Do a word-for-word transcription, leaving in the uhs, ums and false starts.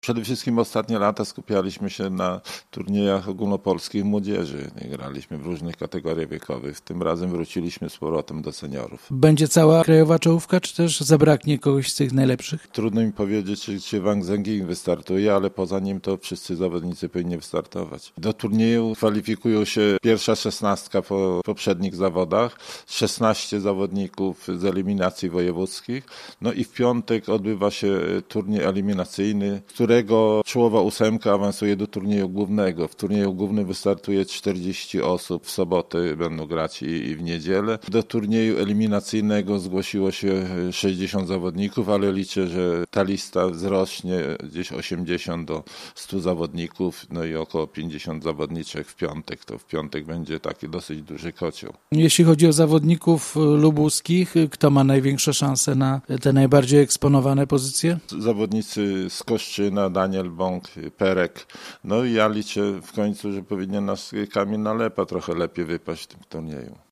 Przede wszystkim ostatnie lata skupialiśmy się na turniejach ogólnopolskich młodzieży. Graliśmy w różnych kategoriach wiekowych. Tym razem wróciliśmy z powrotem do seniorów. Będzie cała krajowa czołówka, czy też zabraknie kogoś z tych najlepszych? Trudno mi powiedzieć, czy, czy Wang Zhenging wystartuje, ale poza nim to wszyscy zawodnicy powinni wystartować. Do turnieju kwalifikują się pierwsza szesnastka po poprzednich zawodach, szesnaście zawodników z eliminacji wojewódzkich. No i w piątek odbywa się turniej eliminacyjny, którego czołowa ósemka awansuje do turnieju głównego. W turnieju głównym wystartuje czterdzieści osób, w sobotę będą grać i, i w niedzielę. Do turnieju eliminacyjnego zgłosiło się sześćdziesiąt zawodników, ale liczę, że ta lista wzrośnie gdzieś osiemdziesiąt do stu zawodników, no i około pięćdziesiąt zawodniczek w piątek. To w piątek będzie taki dosyć duży kocioł. Jeśli chodzi o zawodników lubuskich, kto ma największe szanse na te najbardziej eksponowane pozycje? Zawodnicy z Koszczyna, Daniel Bąk, Perek. No i ja liczę w końcu, że powinien nasz Kamil Nalepa trochę lepiej wypaść w tym turnieju.